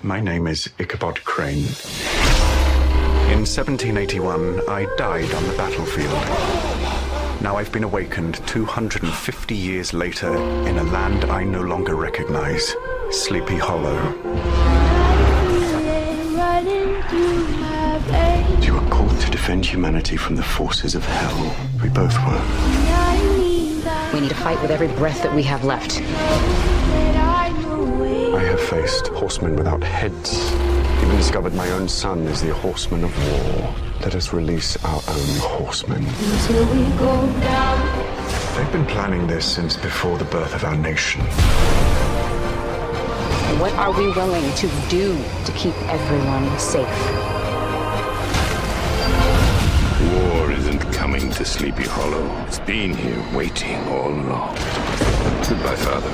My name is Ichabod Crane. In 1781, I died on the battlefield. Now I've been awakened 250 years later in a land I no longer recognize, Sleepy Hollow. You were called to defend humanity from the forces of hell. We both were. We need to fight with every breath that we have left. I have faced horsemen without heads. Even discovered my own son is the horseman of war. Let us release our own horsemen. They've been planning this since before the birth of our nation. What are we willing to do to keep everyone safe? War isn't coming to Sleepy Hollow. It's been here waiting all along. Goodbye, Father.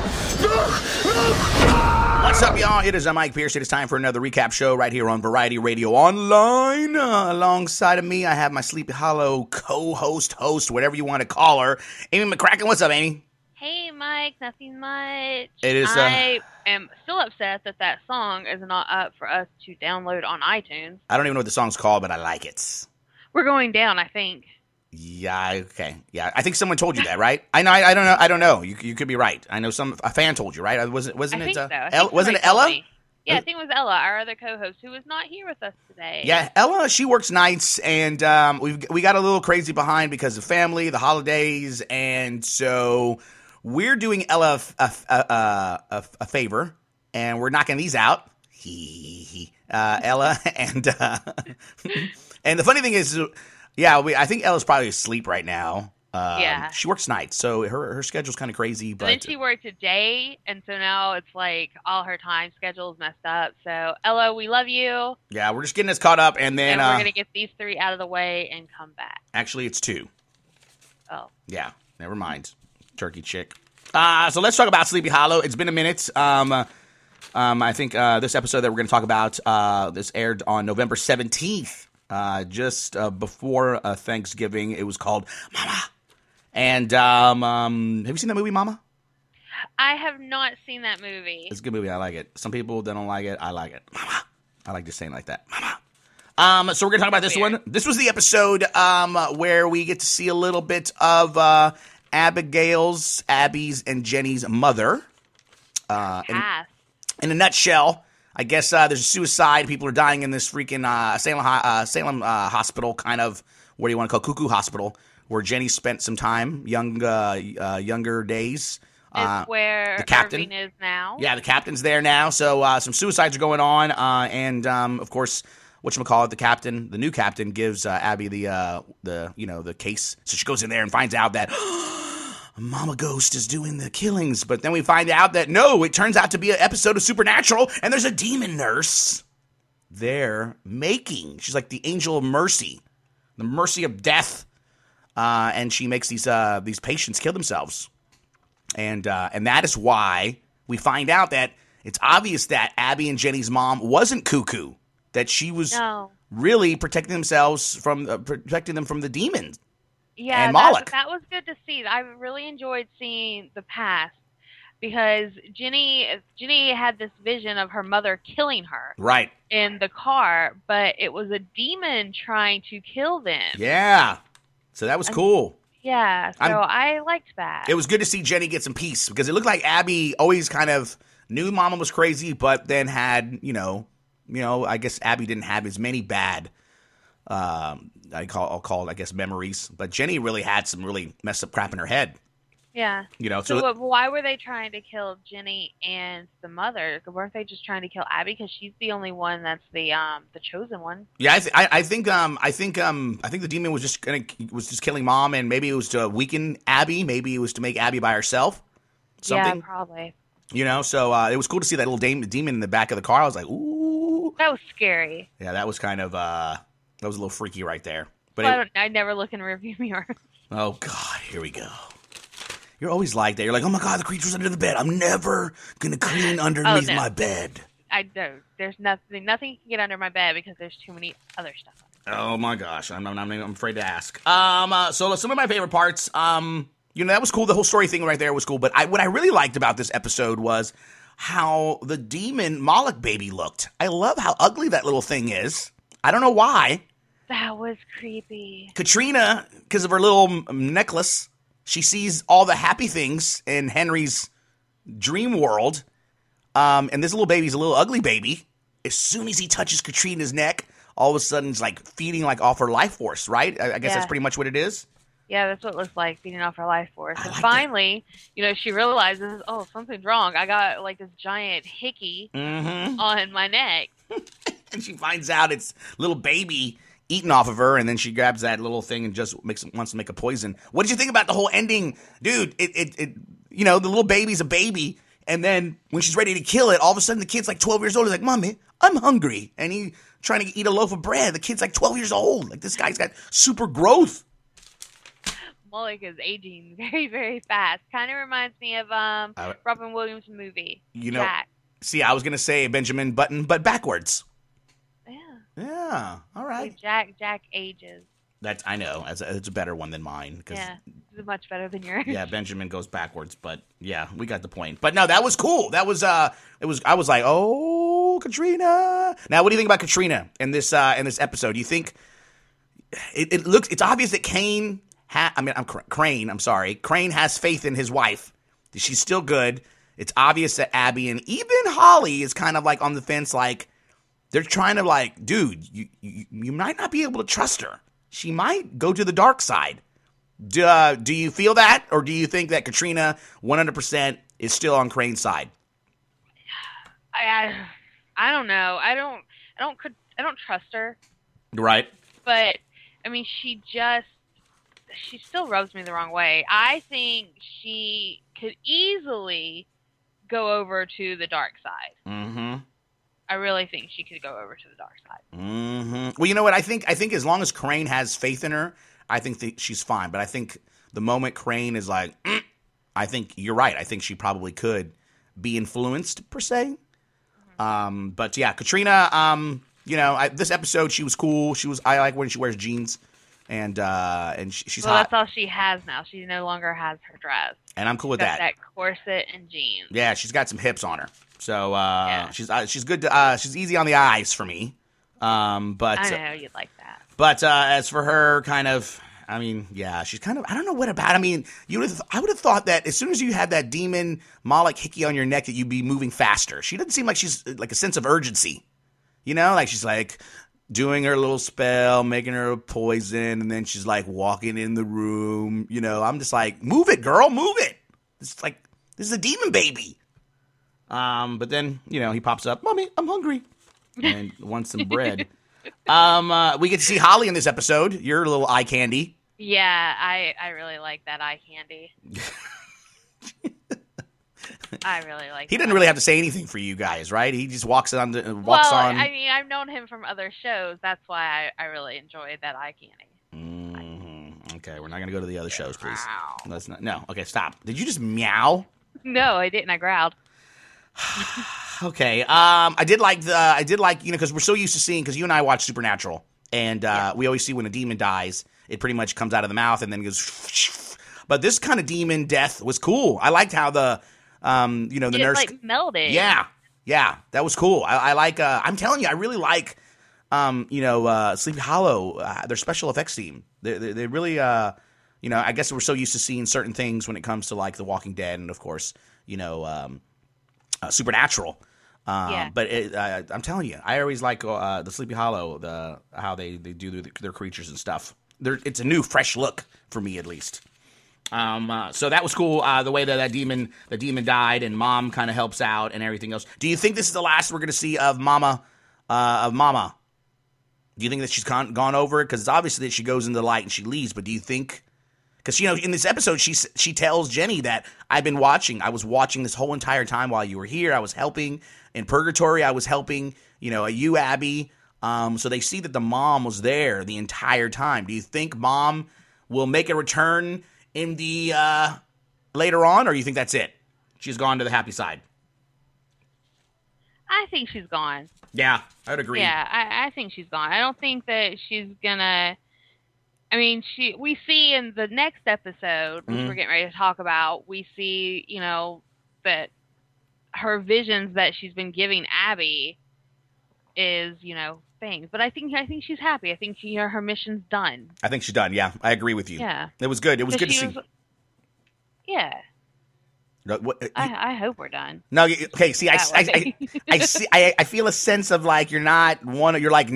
What's up, y'all? It is Mike Pierce. It is time for another recap show right here on Variety Radio Online. Alongside of me, I have my Sleepy Hollow co-host, whatever you want to call her, Amy McCracken. What's up, Amy? Hey, Mike. Nothing much. It is. I am still upset that song is not up for us to download on iTunes. I don't even know what the song's called, but I like it. We're going down, I think. Yeah. Okay. Yeah. I think someone told you that, right? I know. I don't know. I don't know. You could be right. I know a fan told you, right? Wasn't I it? think so. Wasn't it Ella? Yeah, I think it was Ella, our other co-host, who is not here with us today. Yeah, Ella, she works nights, and we got a little crazy behind because of family, the holidays, and so we're doing Ella a favor, and we're knocking these out. Ella, and and the funny thing is, yeah, I think Ella's probably asleep right now. Yeah. She works nights, so her schedule's kind of crazy. But and then she worked a day, and so now it's like all her time schedule's messed up. So, Ella, we love you. Yeah, we're just getting us caught up, and then we're going to get these 3 out of the way and come back. Actually, it's 2. Oh. Yeah, never mind. Turkey chick. So let's talk about Sleepy Hollow. It's been a minute. I think this episode that we're going to talk about, this aired on November 17th, just before Thanksgiving. It was called Mama. And have you seen that movie, Mama? I have not seen that movie. It's a good movie. I like it. Some people don't like it. I like it. Mama. I like just saying it like that. Mama. So we're going to talk about this one. This was the episode where we get to see a little bit of Abby's, and Jenny's mother. In a nutshell, I guess there's a suicide. People are dying in this freaking Salem hospital, kind of what do you want to call Cuckoo Hospital, where Jenny spent some time, younger days. It's where the captain Irving is now. Yeah, the captain's there now. So some suicides are going on, and of course, whatchamacallit, the new captain, gives Abby the case. So she goes in there and finds out that Mama Ghost is doing the killings. But then we find out that no, it turns out to be an episode of Supernatural, and there's a demon nurse there she's like the angel of mercy, the mercy of death. And she makes these patients kill themselves, and that is why we find out that it's obvious that Abby and Jenny's mom wasn't cuckoo, that she was really protecting them from the demons. Yeah, and Moloch. That was good to see. I really enjoyed seeing the past because Jenny had this vision of her mother killing her right in the car, but it was a demon trying to kill them. Yeah. So that was cool. Yeah, so I liked that. It was good to see Jenny get some peace because it looked like Abby always kind of knew Mama was crazy, but then had, I guess Abby didn't have as many bad, I'll call it, memories. But Jenny really had some really messed up crap in her head. Yeah. So why were they trying to kill Jenny and the mother? Weren't they just trying to kill Abby because she's the only one that's the chosen one? Yeah, I think the demon was just killing Mom, and maybe it was to weaken Abby. Maybe it was to make Abby by herself. Something. Yeah, probably. So it was cool to see that little demon in the back of the car. I was like, ooh. That was scary. Yeah, that was kind of that was a little freaky right there. But I never look in rearview mirror. Oh God, here we go. You're always like that. You're like, oh my God, the creature's under the bed. I'm never gonna clean underneath my bed. I don't. There's nothing can get under my bed because there's too many other stuff. Oh my gosh, I'm afraid to ask. So some of my favorite parts. That was cool. The whole story thing right there was cool. But what I really liked about this episode was how the demon Moloch baby looked. I love how ugly that little thing is. I don't know why. That was creepy. Katrina, because of her little necklace, she sees all the happy things in Henry's dream world. And this little baby's a little ugly baby. As soon as he touches Katrina's neck, all of a sudden it's like feeding like off her life force, right? I guess that's pretty much what it is. Yeah, that's what it looks like, feeding off her life force. And like finally, she realizes, oh, something's wrong. I got like this giant hickey on my neck. And she finds out it's little baby eating off of her, and then she grabs that little thing and just wants to make a poison. What did you think about the whole ending? Dude, the little baby's a baby, and then when she's ready to kill it, all of a sudden the kid's like 12 years old. He's like, Mommy, I'm hungry. And he's trying to eat a loaf of bread. The kid's like 12 years old. Like, this guy's got super growth. Moloch is aging very, very fast. Kind of reminds me of Robin Williams' movie, Jack. See, I was going to say Benjamin Button, but backwards. Yeah. Yeah, all right. Jack ages. I know. It's a better one than mine. Yeah, it's much better than yours. Yeah, Benjamin goes backwards, but yeah, we got the point. But no, that was cool. That was, I was like, oh, Katrina. Now, what do you think about Katrina in this episode? Do you think it's obvious that Crane has faith in his wife. She's still good. It's obvious that Abby and even Holly is kind of like on the fence, like they're trying to like, dude, you might not be able to trust her. She might go to the dark side. Do you feel that, or do you think that Katrina 100% is still on Crane's side? I don't know. I don't trust her. Right. But I mean, she still rubs me the wrong way. I think she could easily go over to the dark side. Mm-hmm. I really think she could go over to the dark side. Mm-hmm. Well, you know what? I think as long as Crane has faith in her, I think that she's fine. But I think the moment Crane is like, I think you're right. I think she probably could be influenced, per se. Mm-hmm. But yeah, Katrina, this episode, she was cool. I like when she wears jeans. And she's hot. That's all she has now. She no longer has her dress. And I'm cool with that. that Corset and jeans. Yeah, she's got some hips on her. So she's good. She's easy on the eyes for me. But I know you'd like that. But as for her, kind of, I mean, yeah, she's kind of. I don't know what about. I mean, I would have thought that as soon as you had that demon Moloch hickey on your neck, that you'd be moving faster. She doesn't seem like she's like a sense of urgency. Like she's like doing her little spell, making her a poison, and then she's like walking in the room. I'm just like, move it, girl, move it. It's like, this is a demon baby. But then, he pops up, Mommy, I'm hungry, and wants some bread. We get to see Holly in this episode. Your little eye candy. Yeah, I really like that eye candy. I really like. He didn't really have to say anything for you guys, right? He just walks on. I mean, I've known him from other shows. That's why I really enjoyed that eye candy. Mm-hmm. Okay, we're not gonna go to the other shows, please. Wow. Let's not. No. Okay, stop. Did you just meow? No, I didn't. I growled. Okay. I did like because we're so used to seeing, because you and I watch Supernatural, and we always see when a demon dies, it pretty much comes out of the mouth and then goes. But this kind of demon death was cool. I liked how the nurse like melted. Yeah, that was cool. I like. I'm telling you, I really like. Sleepy Hollow, their special effects team. They really. I guess we're so used to seeing certain things when it comes to like The Walking Dead, and of course, Supernatural. But I'm telling you, I always like the Sleepy Hollow, how they do their creatures and stuff. It's a new, fresh look for me, at least. So that was cool. The way that the demon died, and Mom kind of helps out and everything else. Do you think this is the last we're going to see of Mama? Do you think that she's gone over it? Because it's obvious that she goes into the light and she leaves. But do you think? Because in this episode, she tells Jenny that I was watching this whole entire time while you were here. I was helping in Purgatory. I was helping you, Abby. So they see that the mom was there the entire time. Do you think Mom will make a return in the later on, or you think that's it? She's gone to the happy side. I think she's gone. Yeah, I would agree. Yeah, I think she's gone. I don't think that she's gonna. I mean, we see in the next episode, which we're getting ready to talk about, we see, that her visions that she's been giving Abby is, things. But I think she's happy. I think her mission's done. I think she's done. Yeah, I agree with you. Yeah. It was good. It was good to see. Yeah. No, I hope we're done. No, okay. See, I see. I feel a sense of like you're not one. You're like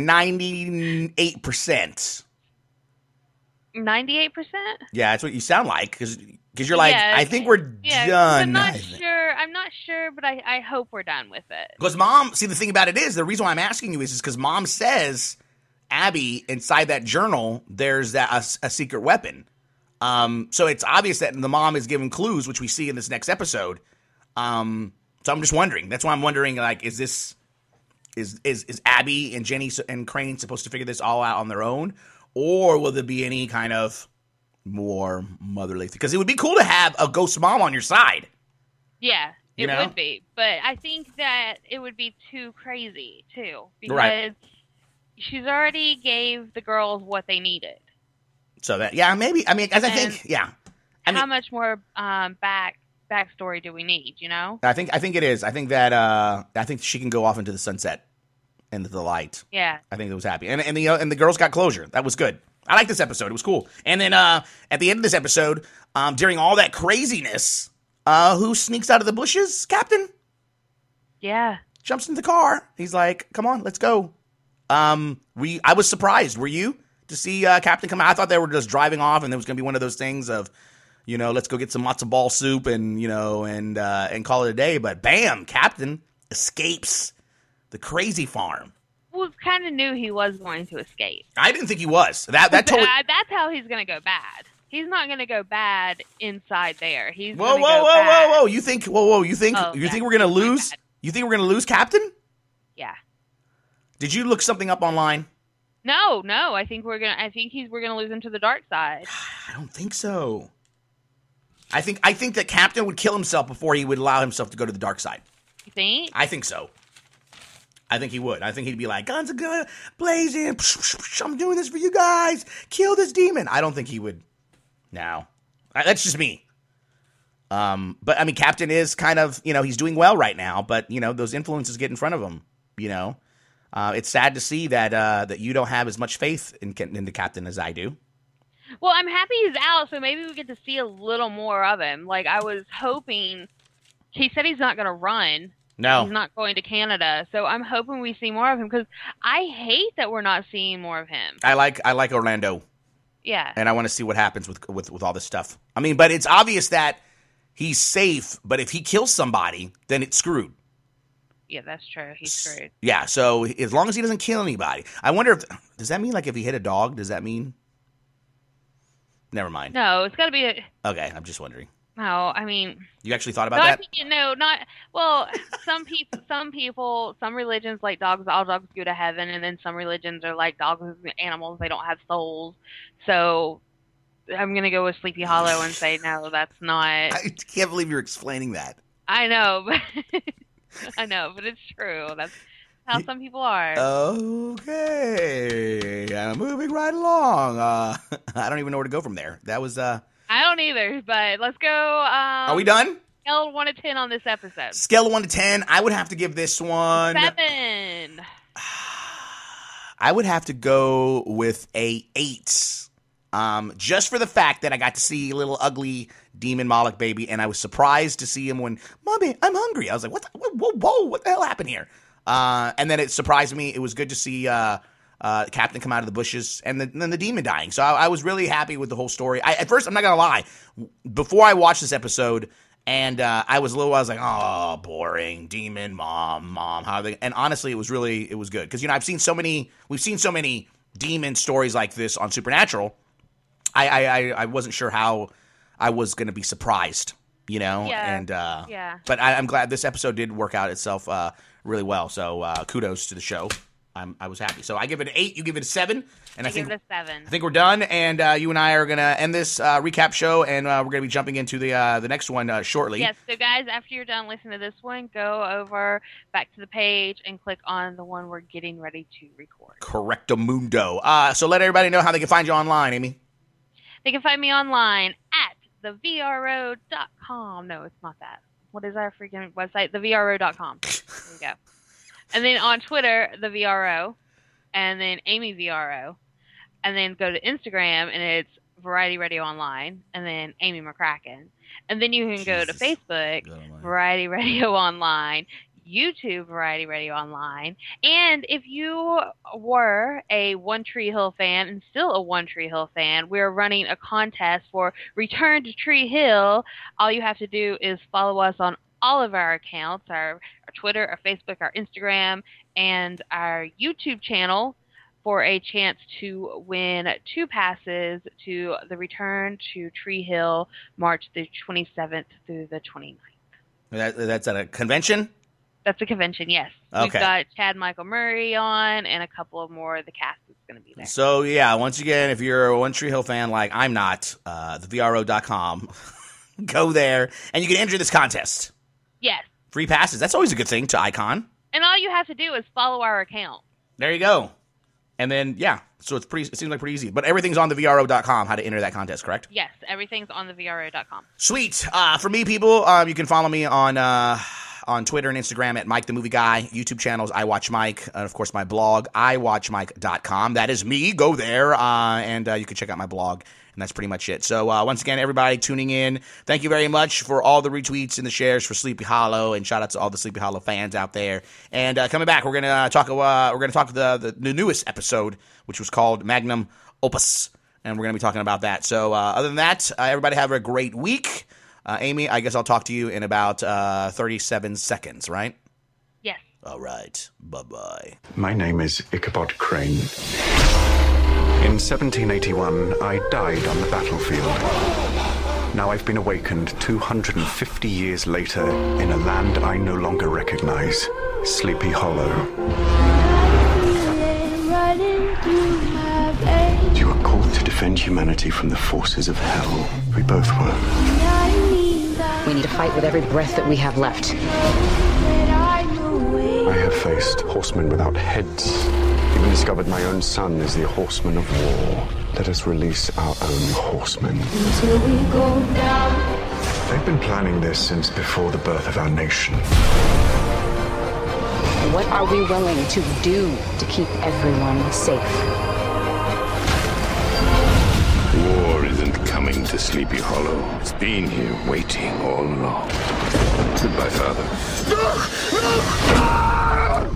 98%. 98%. Yeah, that's what you sound like because you're like I think we're done. I'm not sure. I'm not sure, but I hope we're done with it. Because Mom, see, the thing about it is the reason why I'm asking you is because Mom says Abby inside that journal there's a secret weapon. So it's obvious that the mom is giving clues, which we see in this next episode. So I'm just wondering. That's why I'm wondering, like, is Abby and Jenny and Crane supposed to figure this all out on their own? Or will there be any kind of more motherly thing? Because it would be cool to have a ghost mom on your side. Yeah, it would be. But I think that it would be too crazy, too. Because she's already gave the girls what they needed. So that, yeah, maybe. I mean, as I think, yeah. How much more backstory do we need? I think it is. I think that I think she can go off into the sunset, into the light. Yeah. I think it was happy, and the girls got closure. That was good. I like this episode. It was cool. And then at the end of this episode, during all that craziness, who sneaks out of the bushes? Captain. Yeah. Jumps in the car. He's like, "Come on, let's go." I was surprised. Were you? To see Captain come out. I thought they were just driving off and it was going to be one of those things of, let's go get some matzo ball soup and call it a day. But bam, Captain escapes the crazy farm. Well, kind of knew he was going to escape. I didn't think he was. That totally... That's how he's going to go bad. He's not going to go bad inside there. He's whoa. You think we're going to lose? You think we're going to lose Captain? Yeah. Did you look something up online? No. I think we're gonna lose him to the dark side. I don't think so. I think that Captain would kill himself before he would allow himself to go to the dark side. You think? I think so. I think he would. I think he'd be like, guns are blazing. I'm doing this for you guys. Kill this demon. I don't think he would. No, that's just me. But I mean, Captain is kind of, he's doing well right now. But those influences get in front of him. It's sad to see that you don't have as much faith in the Captain as I do. Well, I'm happy he's out, so maybe we get to see a little more of him. Like, I was hoping... He said he's not going to run. No. He's not going to Canada, so I'm hoping we see more of him, because I hate that we're not seeing more of him. I like Orlando. Yeah. And I want to see what happens with all this stuff. I mean, but it's obvious that he's safe, but if he kills somebody, then it's screwed. Yeah, that's true. He's screwed. Yeah, so as long as he doesn't kill anybody. I wonder does that mean like if he hit a dog, does that mean? Never mind. No, it's got to be Okay, I'm just wondering. No, I mean. You actually thought about that? Some people, some religions like dogs, all dogs go to heaven, and then some religions are like dogs and animals, they don't have souls. So I'm going to go with Sleepy Hollow and say, no, that's not. I can't believe you're explaining that. I know, but it's true. That's how some people are. Okay. I'm moving right along. I don't even know where to go from there. That was... I don't either, but let's go. Are we done? Scale of 1 to 10 on this episode. Scale of 1 to 10. I would have to give this one... 7. I would have to go with a 8. Just for the fact that I got to see little ugly demon Moloch baby, and I was surprised to see him when, Mommy, I'm hungry. I was like, what the hell happened here? And then it surprised me. It was good to see Captain come out of the bushes, and then the demon dying. So I was really happy with the whole story. At first, I'm not gonna lie, before I watched this episode, and I was like, oh, boring, demon, mom, how are they? And honestly, it was good because we've seen so many demon stories like this on Supernatural. I wasn't sure how I was going to be surprised, Yeah. And yeah. But I'm glad this episode did work out itself really well. So kudos to the show. I was happy. So I give it an 8. You give it a 7, and I think give it a 7. I think we're done. And you and I are going to end this recap show, and we're going to be jumping into the next one shortly. Yes. So guys, after you're done listening to this one, go over back to the page and click on the one we're getting ready to record. Correctamundo. So let everybody know how they can find you online, Amy. They can find me online at thevro.com. No, it's not that. what is our freaking website? TheVRO.com. There you go. And then on Twitter, the VRO, and then Amy VRO, and then go to Instagram, and it's Variety Radio Online, and then Amy McCracken. And then you can go to Facebook, Variety Radio Online, YouTube, Variety Radio Online. And if you were a One Tree Hill fan and still a One Tree Hill fan, we're running a contest for Return to Tree Hill. All you have to do is follow us on all of our accounts, our Twitter, our Facebook, our Instagram, and our YouTube channel for a chance to win 2 passes to the Return to Tree Hill, March the 27th through the 29th. That's at a convention? That's a convention, yes. Okay. We've got Chad Michael Murray on, and a couple of more of the cast is going to be there. So, yeah, once again, if you're a One Tree Hill fan like I'm not, thevro.com, go there, and you can enter this contest. Yes. Free passes. That's always a good thing to Icon. And all you have to do is follow our account. There you go. And then, yeah, so it seems like pretty easy. But everything's on thevro.com, how to enter that contest, correct? Yes, everything's on thevro.com. Sweet. For me, people, you can follow me on Twitter and Instagram at Mike the Movie Guy. YouTube channels, I Watch Mike. And, of course, my blog, iwatchmike.com. That is me. Go there, and you can check out my blog. And that's pretty much it. So, once again, everybody tuning in, thank you very much for all the retweets and the shares for Sleepy Hollow, and shout out to all the Sleepy Hollow fans out there. And coming back, we're gonna talk the newest episode, which was called Magnum Opus, and we're gonna be talking about that. So, other than that, everybody have a great week. Amy, I guess I'll talk to you in about 37 seconds, right? Yes. All right. Bye-bye. My name is Ichabod Crane. In 1781, I died on the battlefield. Now I've been awakened 250 years later in a land I no longer recognize, Sleepy Hollow. You were called to defend humanity from the forces of hell. We both were. We need to fight with every breath that we have left. I have faced horsemen without heads. Even discovered my own son is the horseman of war. Let us release our own horsemen. They've been planning this since before the birth of our nation. What are we willing to do to keep everyone safe? War isn't coming to Sleepy Hollow. It's been here waiting all along. Goodbye, Father.